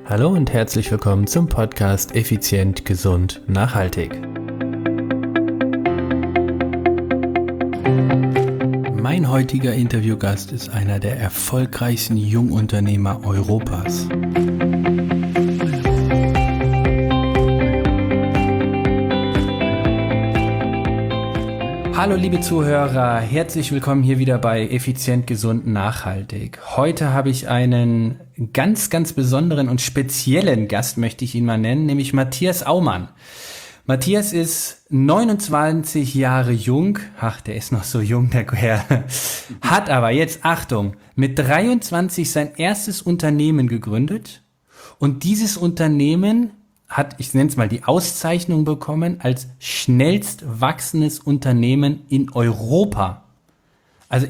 Hallo und herzlich willkommen zum Podcast Effizient, Gesund, Nachhaltig. Mein heutiger Interviewgast ist einer der erfolgreichsten Jungunternehmer Europas. Hallo liebe Zuhörer, herzlich willkommen hier wieder bei Effizient, Gesund, Nachhaltig. Heute habe ich einen ganz besonderen und speziellen Gast, möchte ich ihn mal nennen, nämlich Matthias Aumann. Matthias ist 29 Jahre jung, der ist noch so jung, der Herr, hat aber jetzt, Achtung, mit 23 sein erstes Unternehmen gegründet und dieses Unternehmen hat, ich nenne es mal, die Auszeichnung bekommen als schnellst wachsendes Unternehmen in Europa. Also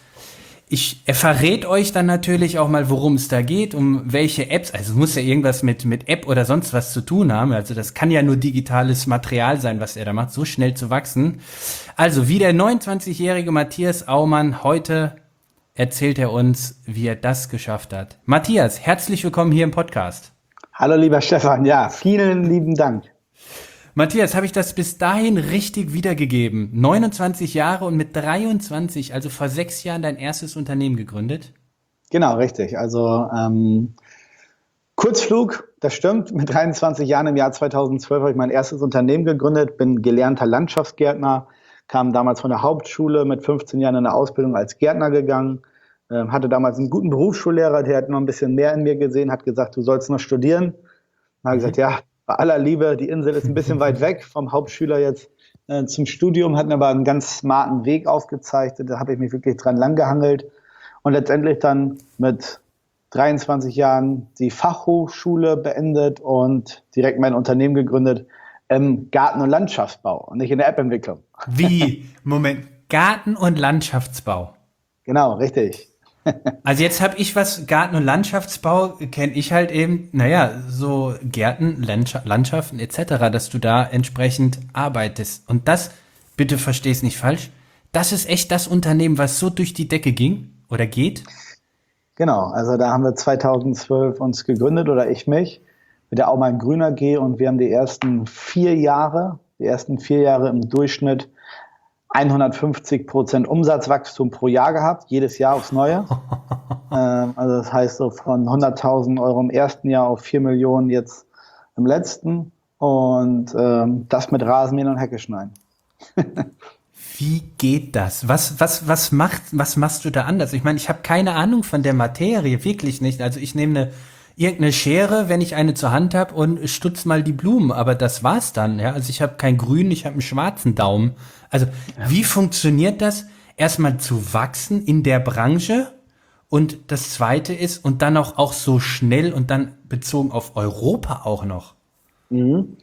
er verrät euch dann natürlich auch mal, worum es da geht, um welche Apps, also es muss ja irgendwas mit App oder sonst was zu tun haben, also das kann ja nur digitales Material sein, was er da macht, so schnell zu wachsen. Also wie der 29-jährige Matthias Aumann, heute erzählt er uns, wie er das geschafft hat. Matthias, herzlich willkommen hier im Podcast. Hallo lieber Stefan, ja, vielen lieben Dank. Matthias, habe ich das bis dahin richtig wiedergegeben? 29 Jahre und mit 23, also vor 6 Jahren, dein erstes Unternehmen gegründet? Genau, richtig. Also Kurzflug, das stimmt. Mit 23 Jahren im Jahr 2012 habe ich mein erstes Unternehmen gegründet, bin gelernter Landschaftsgärtner, kam damals von der Hauptschule, mit 15 Jahren in eine Ausbildung als Gärtner gegangen. Hatte damals einen guten Berufsschullehrer, der hat noch ein bisschen mehr in mir gesehen, hat gesagt, du sollst noch studieren. Dann habe ich gesagt, ja, bei aller Liebe, die Insel ist ein bisschen weit weg vom Hauptschüler jetzt zum Studium, hat mir aber einen ganz smarten Weg aufgezeigt. Da habe ich mich wirklich dran langgehangelt und letztendlich dann mit 23 Jahren die Fachhochschule beendet und direkt mein Unternehmen gegründet im Garten- und Landschaftsbau und nicht in der App-Entwicklung. Wie? Moment, Garten- und Landschaftsbau? Genau, richtig. Also jetzt habe ich Garten- und Landschaftsbau, kenne ich halt eben, so Gärten, Landschaften etc., dass du da entsprechend arbeitest. Und das, bitte versteh's nicht falsch, das ist echt das Unternehmen, was so durch die Decke ging oder geht? Genau, also da haben wir 2012 uns gegründet oder ich mich mit der Aumann Grün AG und wir haben die ersten 4 Jahre im Durchschnitt 150% Umsatzwachstum pro Jahr gehabt, jedes Jahr aufs Neue. Also das heißt so von 100.000 Euro im ersten Jahr auf 4 Millionen jetzt im letzten und das mit Rasenmähen und Hecke schneiden. Wie geht das? Was machst du da anders? Ich meine, ich habe keine Ahnung von der Materie, wirklich nicht. Also ich nehme irgendeine Schere, wenn ich eine zur Hand habe und stutz mal die Blumen, aber das war's dann. Ja? Also ich habe keinen grünen, ich habe einen schwarzen Daumen. Also Wie funktioniert das, erstmal zu wachsen in der Branche? Und das Zweite ist, und dann auch so schnell und dann bezogen auf Europa auch noch. Mhm.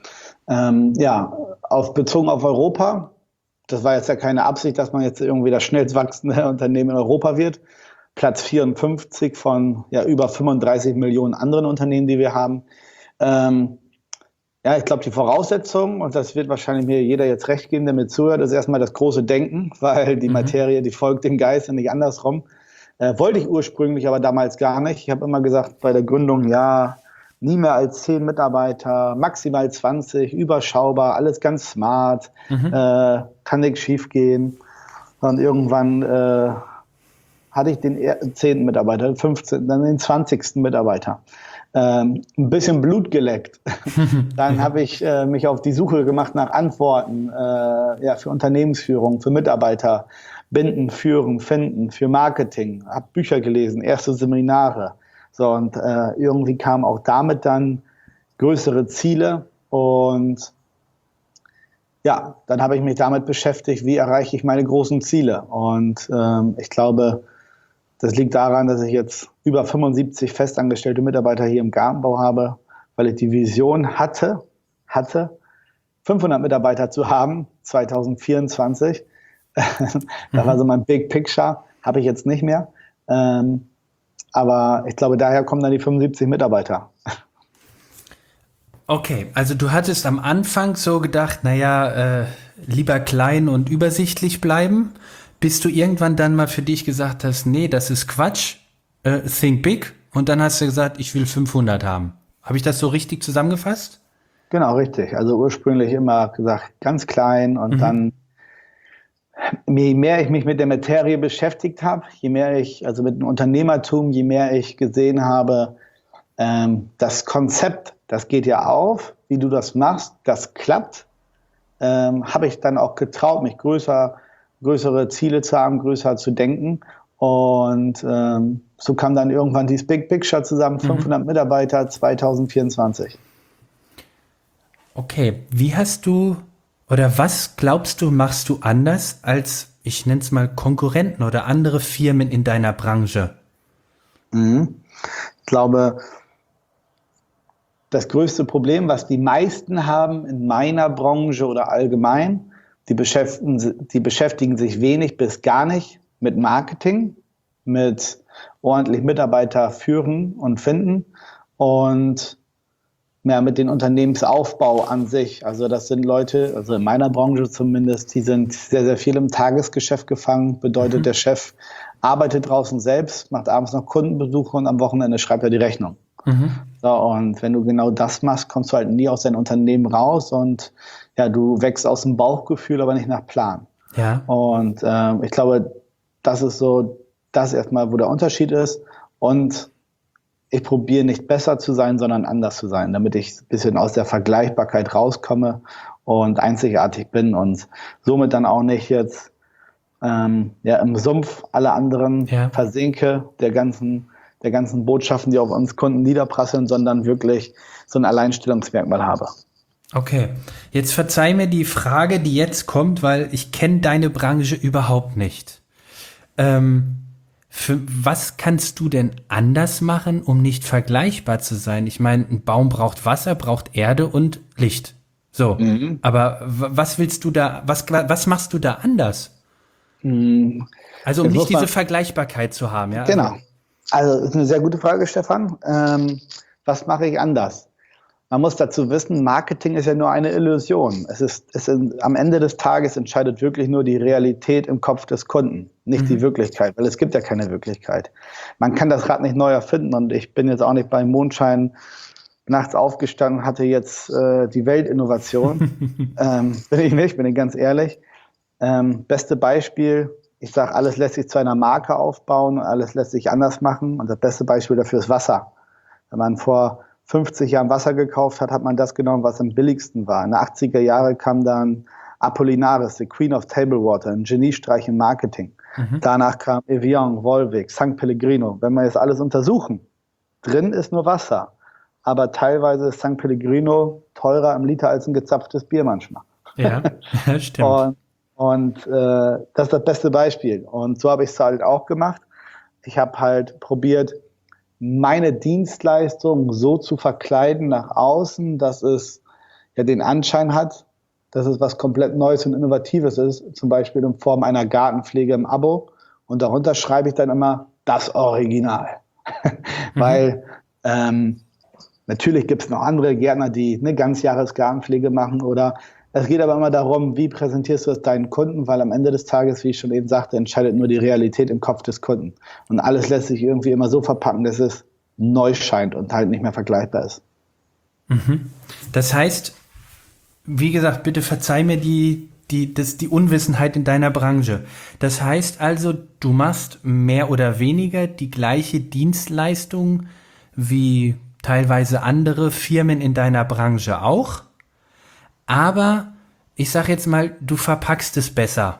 Bezogen auf Europa, das war jetzt ja keine Absicht, dass man jetzt irgendwie das schnellst wachsende Unternehmen in Europa wird. Platz 54 von über 35 Millionen anderen Unternehmen, die wir haben. Ich glaube, die Voraussetzung, und das wird wahrscheinlich mir jeder jetzt recht geben, der mir zuhört, ist erstmal das große Denken, weil die Materie, die folgt dem Geist und nicht andersrum. Wollte ich ursprünglich aber damals gar nicht. Ich habe immer gesagt, bei der Gründung, nie mehr als 10 Mitarbeiter, maximal 20, überschaubar, alles ganz smart, kann nichts schief gehen. Und irgendwann hatte ich den 10. Mitarbeiter, den 15., dann den 20. Mitarbeiter. Ein bisschen Blut geleckt. Dann habe ich mich auf die Suche gemacht nach Antworten für Unternehmensführung, für Mitarbeiter, binden, führen, finden, für Marketing, habe Bücher gelesen, erste Seminare. So, und irgendwie kamen auch damit dann größere Ziele und dann habe ich mich damit beschäftigt, wie erreiche ich meine großen Ziele. Und ich glaube, das liegt daran, dass ich jetzt über 75 festangestellte Mitarbeiter hier im Gartenbau habe, weil ich die Vision hatte, 500 Mitarbeiter zu haben, 2024. Das war so mein Big Picture, habe ich jetzt nicht mehr. Aber ich glaube, daher kommen dann die 75 Mitarbeiter. Okay, also du hattest am Anfang so gedacht, lieber klein und übersichtlich bleiben, bis du irgendwann dann mal für dich gesagt hast, nee, das ist Quatsch, think big, und dann hast du gesagt, ich will 500 haben. Habe ich das so richtig zusammengefasst? Genau, richtig. Also ursprünglich immer gesagt, ganz klein und dann, je mehr ich mich mit der Materie beschäftigt habe, je mehr ich, also mit dem Unternehmertum, je mehr ich gesehen habe, das Konzept, das geht ja auf, wie du das machst, das klappt, habe ich dann auch getraut, mich größere Ziele zu haben, größer zu denken. Und so kam dann irgendwann dieses Big Picture zusammen, 500 Mitarbeiter 2024. Okay, wie hast du oder was glaubst du, machst du anders als, ich nenne es mal, Konkurrenten oder andere Firmen in deiner Branche? Ich glaube, das größte Problem, was die meisten haben in meiner Branche oder allgemein, die beschäftigen sich wenig bis gar nicht mit Marketing, mit ordentlich Mitarbeiter führen und finden und ja, mit dem Unternehmensaufbau an sich. Also das sind Leute, also in meiner Branche zumindest, die sind sehr, sehr viel im Tagesgeschäft gefangen. Bedeutet, der Chef arbeitet draußen selbst, macht abends noch Kundenbesuche und am Wochenende schreibt er die Rechnung. So, und wenn du genau das machst, kommst du halt nie aus deinem Unternehmen raus und ja, du wächst aus dem Bauchgefühl, aber nicht nach Plan. Ja. Und ich glaube, das ist so das erstmal, wo der Unterschied ist. Und ich probiere nicht besser zu sein, sondern anders zu sein, damit ich ein bisschen aus der Vergleichbarkeit rauskomme und einzigartig bin und somit dann auch nicht jetzt im Sumpf aller anderen versinke, der ganzen Botschaften, die auf uns Kunden niederprasseln, sondern wirklich so ein Alleinstellungsmerkmal habe. Okay, jetzt verzeih mir die Frage, die jetzt kommt, weil ich kenne deine Branche überhaupt nicht. Für was kannst du denn anders machen, um nicht vergleichbar zu sein? Ich meine, ein Baum braucht Wasser, braucht Erde und Licht. So, aber was willst du da, was machst du da anders? Also um nicht diese Vergleichbarkeit zu haben, ja? Genau. Also das ist eine sehr gute Frage, Stefan. Was mache ich anders? Man muss dazu wissen, Marketing ist ja nur eine Illusion. Am Ende des Tages entscheidet wirklich nur die Realität im Kopf des Kunden, nicht die Wirklichkeit, weil es gibt ja keine Wirklichkeit. Man kann das Rad nicht neu erfinden und ich bin jetzt auch nicht beim Mondschein nachts aufgestanden, hatte jetzt die Weltinnovation. Bin ich ganz ehrlich. Beste Beispiel, ich sage, alles lässt sich zu einer Marke aufbauen, alles lässt sich anders machen und das beste Beispiel dafür ist Wasser. Wenn man vor 50 Jahren Wasser gekauft hat, hat man das genommen, was am billigsten war. In den 80er Jahren kam dann Apollinaris, the Queen of Table Water, ein Geniestreich im Marketing. Danach kam Evian, Volvic, San Pellegrino. Wenn wir jetzt alles untersuchen, drin ist nur Wasser. Aber teilweise ist San Pellegrino teurer im Liter als ein gezapftes Bier manchmal. Ja, stimmt. Und das ist das beste Beispiel. Und so habe ich es halt auch gemacht. Ich habe halt probiert, meine Dienstleistung so zu verkleiden nach außen, dass es ja den Anschein hat, dass es was komplett Neues und Innovatives ist, zum Beispiel in Form einer Gartenpflege im Abo. Und darunter schreibe ich dann immer das Original. Weil natürlich gibt es noch andere Gärtner, die eine Ganzjahresgartenpflege machen oder es geht aber immer darum, wie präsentierst du es deinen Kunden, weil am Ende des Tages, wie ich schon eben sagte, entscheidet nur die Realität im Kopf des Kunden. Und alles lässt sich irgendwie immer so verpacken, dass es neu scheint und halt nicht mehr vergleichbar ist. Das heißt, wie gesagt, bitte verzeih mir die Unwissenheit in deiner Branche. Das heißt also, du machst mehr oder weniger die gleiche Dienstleistung wie teilweise andere Firmen in deiner Branche auch, aber ich sage jetzt mal, du verpackst es besser.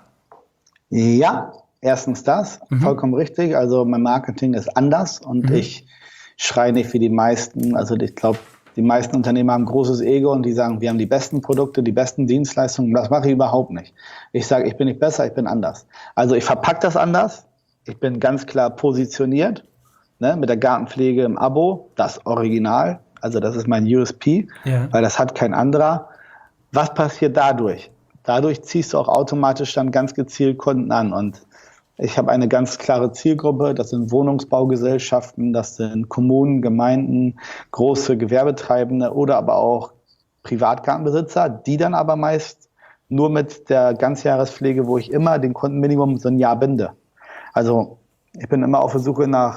Ja, erstens das, vollkommen richtig. Also mein Marketing ist anders und ich schreie nicht wie die meisten. Also ich glaube, die meisten Unternehmer haben ein großes Ego und die sagen, wir haben die besten Produkte, die besten Dienstleistungen. Das mache ich überhaupt nicht. Ich sage, ich bin nicht besser, ich bin anders. Also ich verpacke das anders. Ich bin ganz klar positioniert, ne, mit der Gartenpflege im Abo, das Original. Also das ist mein USP, weil das hat kein anderer. Was passiert dadurch? Dadurch ziehst du auch automatisch dann ganz gezielt Kunden an. Und ich habe eine ganz klare Zielgruppe. Das sind Wohnungsbaugesellschaften, das sind Kommunen, Gemeinden, große Gewerbetreibende oder aber auch Privatgartenbesitzer, die dann aber meist nur mit der Ganzjahrespflege, wo ich immer den Kunden Minimum so ein Jahr binde. Also ich bin immer auf der Suche nach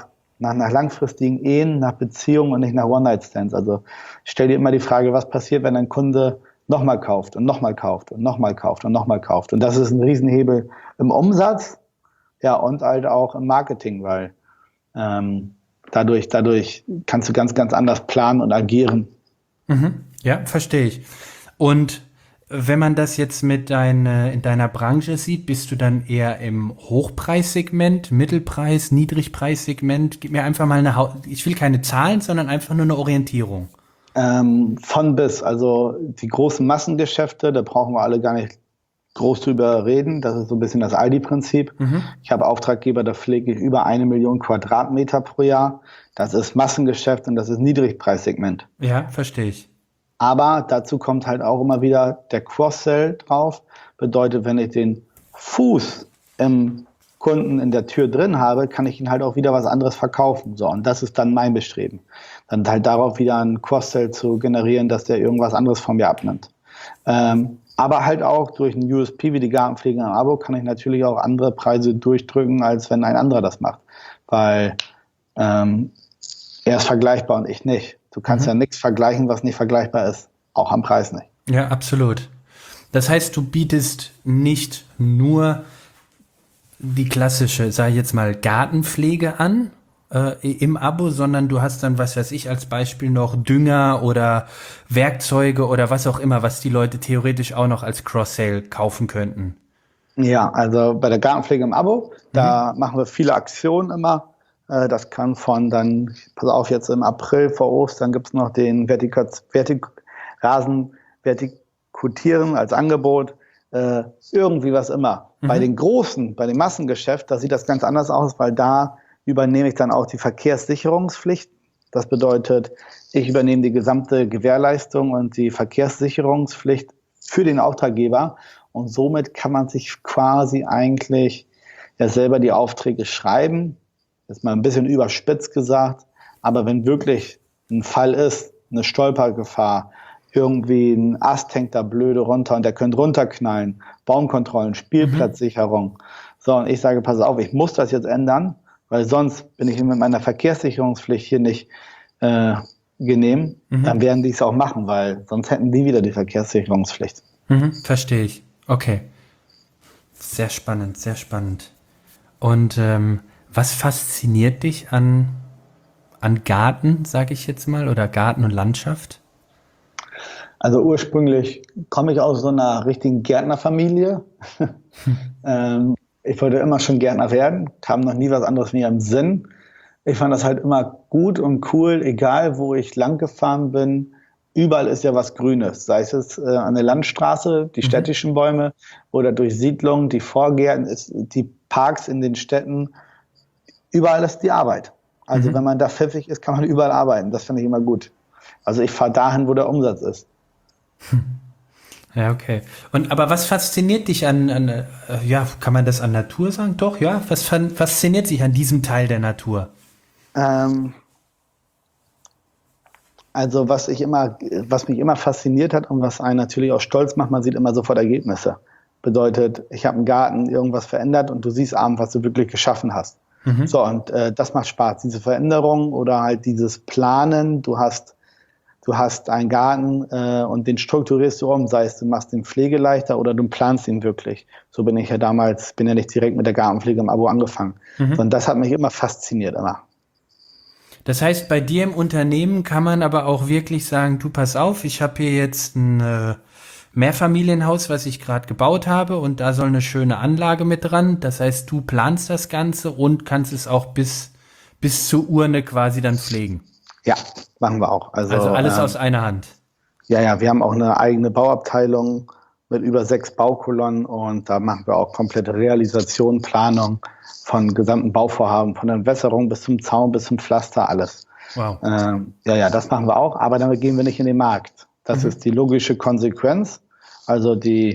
nach langfristigen Ehen, nach Beziehungen und nicht nach One-Night-Stands. Also ich stelle dir immer die Frage, was passiert, wenn ein Kunde nochmal kauft und nochmal kauft und nochmal kauft und nochmal kauft. Und das ist ein Riesenhebel im Umsatz, ja, und halt auch im Marketing, weil dadurch kannst du ganz, ganz anders planen und agieren. Mhm. Ja, verstehe ich. Und wenn man das jetzt in deiner Branche sieht, bist du dann eher im Hochpreissegment, Mittelpreis, Niedrigpreissegment? Gib mir einfach mal ich will keine Zahlen, sondern einfach nur eine Orientierung. Von bis, also die großen Massengeschäfte, da brauchen wir alle gar nicht groß drüber reden. Das ist so ein bisschen das Aldi-Prinzip. Ich habe Auftraggeber, da pflege ich über 1 Million Quadratmeter pro Jahr. Das ist Massengeschäft und das ist Niedrigpreissegment. Ja, verstehe ich. Aber dazu kommt halt auch immer wieder der Cross-Sell drauf. Bedeutet, wenn ich den Fuß im Kunden in der Tür drin habe, kann ich ihn halt auch wieder was anderes verkaufen. So, und das ist dann mein Bestreben. Dann halt darauf wieder einen Cross-Sell zu generieren, dass der irgendwas anderes von mir abnimmt. Aber halt auch durch einen USP wie die Gartenpflege im Abo kann ich natürlich auch andere Preise durchdrücken, als wenn ein anderer das macht. Weil er ist vergleichbar und ich nicht. Du kannst ja nichts vergleichen, was nicht vergleichbar ist. Auch am Preis nicht. Ja, absolut. Das heißt, du bietest nicht nur die klassische, sage ich jetzt mal, Gartenpflege an im Abo, sondern du hast dann, was weiß ich, als Beispiel noch Dünger oder Werkzeuge oder was auch immer, was die Leute theoretisch auch noch als Cross-Sale kaufen könnten. Ja, also bei der Gartenpflege im Abo, da machen wir viele Aktionen immer. Das kann von dann, pass auf, jetzt im April vor Ostern gibt es noch den Rasen vertikutieren als Angebot. Irgendwie was immer. Bei den Großen, bei dem Massengeschäft, da sieht das ganz anders aus, weil da übernehme ich dann auch die Verkehrssicherungspflicht. Das bedeutet, ich übernehme die gesamte Gewährleistung und die Verkehrssicherungspflicht für den Auftraggeber. Und somit kann man sich quasi eigentlich ja selber die Aufträge schreiben. Das ist mal ein bisschen überspitzt gesagt. Aber wenn wirklich ein Fall ist, eine Stolpergefahr, irgendwie ein Ast hängt da blöde runter und der könnte runterknallen, Baumkontrollen, Spielplatzsicherung. So, und ich sage, pass auf, ich muss das jetzt ändern, weil sonst bin ich mit meiner Verkehrssicherungspflicht hier nicht genehm. Dann werden die es auch machen, weil sonst hätten die wieder die Verkehrssicherungspflicht. Verstehe ich. Okay. Sehr spannend, sehr spannend. Und was fasziniert dich an Garten, sage ich jetzt mal, oder Garten und Landschaft? Also ursprünglich komme ich aus so einer richtigen Gärtnerfamilie. Ich wollte immer schon Gärtner werden, kam noch nie was anderes mir im Sinn. Ich fand das halt immer gut und cool, egal wo ich lang gefahren bin. Überall ist ja was Grünes, sei es an der Landstraße, die städtischen Bäume oder durch Siedlungen, die Vorgärten, die Parks in den Städten. Überall ist die Arbeit. Also wenn man da pfiffig ist, kann man überall arbeiten. Das finde ich immer gut. Also ich fahre dahin, wo der Umsatz ist. Ja, okay. Aber was fasziniert dich ja, kann man das an Natur sagen? Doch, ja. Was fasziniert dich an diesem Teil der Natur? Also was mich immer fasziniert hat und was einen natürlich auch stolz macht, man sieht immer sofort Ergebnisse. Bedeutet, ich habe im Garten irgendwas verändert und du siehst abends, was du wirklich geschaffen hast. So, und das macht Spaß, diese Veränderung oder halt dieses Planen. Du hast einen Garten und den strukturierst du um, sei es du machst den Pflege leichter oder du planst ihn wirklich. So bin ich ja damals, bin ja nicht direkt mit der Gartenpflege im Abo angefangen. Sondern das hat mich immer fasziniert, immer. Das heißt, bei dir im Unternehmen kann man aber auch wirklich sagen, du pass auf, ich habe hier jetzt ein Mehrfamilienhaus, was ich gerade gebaut habe und da soll eine schöne Anlage mit dran. Das heißt, du planst das Ganze und kannst es auch bis zur Urne quasi dann pflegen. Ja, machen wir auch. Also alles aus einer Hand. Ja, wir haben auch eine eigene Bauabteilung mit über 6 Baukolonnen und da machen wir auch komplette Realisation, Planung von gesamten Bauvorhaben, von der Entwässerung bis zum Zaun, bis zum Pflaster, alles. Wow. Das machen wir auch, aber damit gehen wir nicht in den Markt. Das ist die logische Konsequenz, also der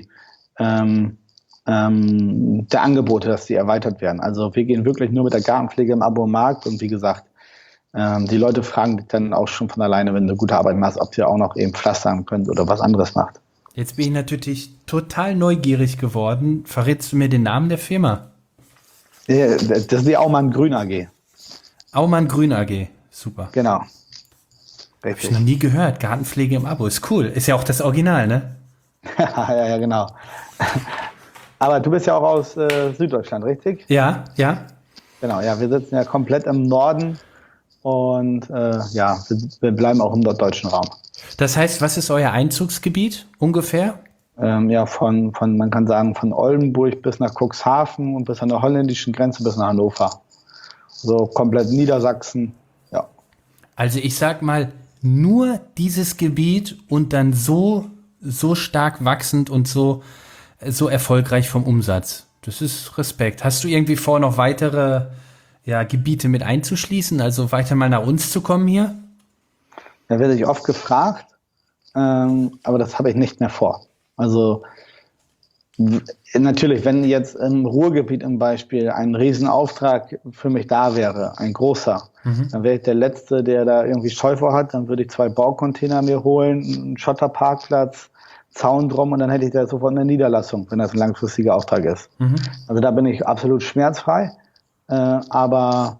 Angebote, dass die erweitert werden. Also wir gehen wirklich nur mit der Gartenpflege im Abo im Markt und wie gesagt, die Leute fragen dich dann auch schon von alleine, wenn du gute Arbeit machst, ob ihr auch noch eben pflastern könnt oder was anderes macht. Jetzt bin ich natürlich total neugierig geworden. Verrätst du mir den Namen der Firma? Das ist die Aumann Grün AG. Aumann Grün AG. Super. Genau. Hab ich noch nie gehört. Gartenpflege im Abo. Ist cool. Ist ja auch das Original, ne? Ja, genau. Aber du bist ja auch aus Süddeutschland, richtig? Ja, ja. Genau, ja, wir sitzen ja komplett im Norden und wir bleiben auch im norddeutschen Raum. Das heißt, was ist euer Einzugsgebiet ungefähr? Man kann sagen, von Oldenburg bis nach Cuxhaven und bis an der holländischen Grenze bis nach Hannover. So komplett Niedersachsen, ja. Also ich sag mal, nur dieses Gebiet und dann so stark wachsend und so erfolgreich vom Umsatz. Das ist Respekt. Hast du irgendwie vor, noch weitere Gebiete mit einzuschließen, also weiter mal nach uns zu kommen hier? Da werde ich oft gefragt, aber das habe ich nicht mehr vor. Also natürlich, wenn jetzt im Ruhrgebiet im Beispiel ein Riesenauftrag für mich da wäre, ein großer, dann wäre ich der Letzte, der da irgendwie Scheu vor hat. Dann würde ich 2 Baucontainer mir holen, einen Schotterparkplatz, Zaun drum und dann hätte ich da sofort eine Niederlassung, wenn das ein langfristiger Auftrag ist. Also da bin ich absolut schmerzfrei. Aber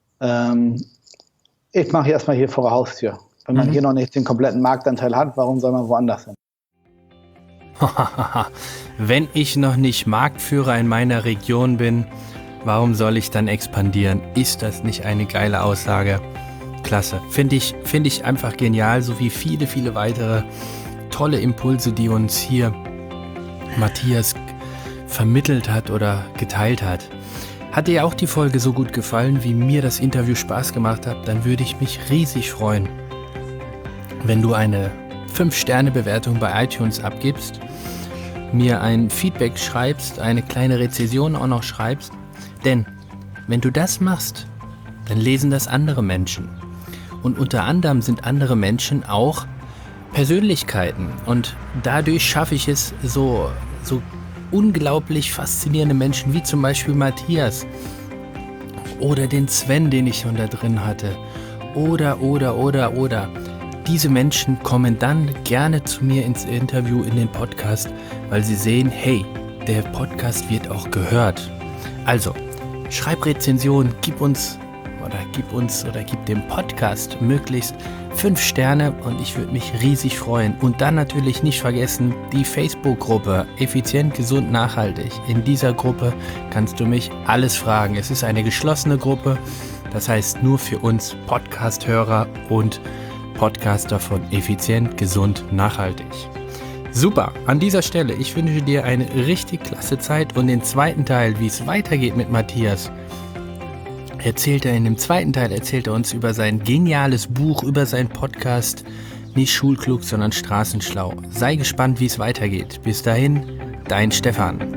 ich mache erstmal hier vor der Haustür. Wenn man hier noch nicht den kompletten Marktanteil hat, warum soll man woanders hin? Wenn ich noch nicht Marktführer in meiner Region bin, warum soll ich dann expandieren? Ist das nicht eine geile Aussage? Klasse. Finde ich einfach genial, so wie viele, viele weitere tolle Impulse, die uns hier Matthias vermittelt hat oder geteilt hat. Hat dir auch die Folge so gut gefallen, wie mir das Interview Spaß gemacht hat, dann würde ich mich riesig freuen, wenn du eine 5-Sterne-Bewertung bei iTunes abgibst, mir ein Feedback schreibst, eine kleine Rezension auch noch schreibst. Denn wenn du das machst, dann lesen das andere Menschen. Und unter anderem sind andere Menschen auch Persönlichkeiten. Und dadurch schaffe ich es, so unglaublich faszinierende Menschen wie zum Beispiel Matthias oder den Sven, den ich schon da drin hatte. Oder. Diese Menschen kommen dann gerne zu mir ins Interview, in den Podcast, weil sie sehen, hey, der Podcast wird auch gehört. Also, schreib Rezensionen, gib dem Podcast möglichst 5 Sterne und ich würde mich riesig freuen. Und dann natürlich nicht vergessen, die Facebook-Gruppe Effizient, Gesund, Nachhaltig. In dieser Gruppe kannst du mich alles fragen. Es ist eine geschlossene Gruppe, das heißt nur für uns Podcast-Hörer und Podcaster von Effizient, Gesund, Nachhaltig. Super, an dieser Stelle, ich wünsche dir eine richtig klasse Zeit und den zweiten Teil, wie es weitergeht mit Matthias, erzählt er uns über sein geniales Buch, über seinen Podcast, nicht schulklug, sondern straßenschlau. Sei gespannt, wie es weitergeht. Bis dahin, dein Stefan.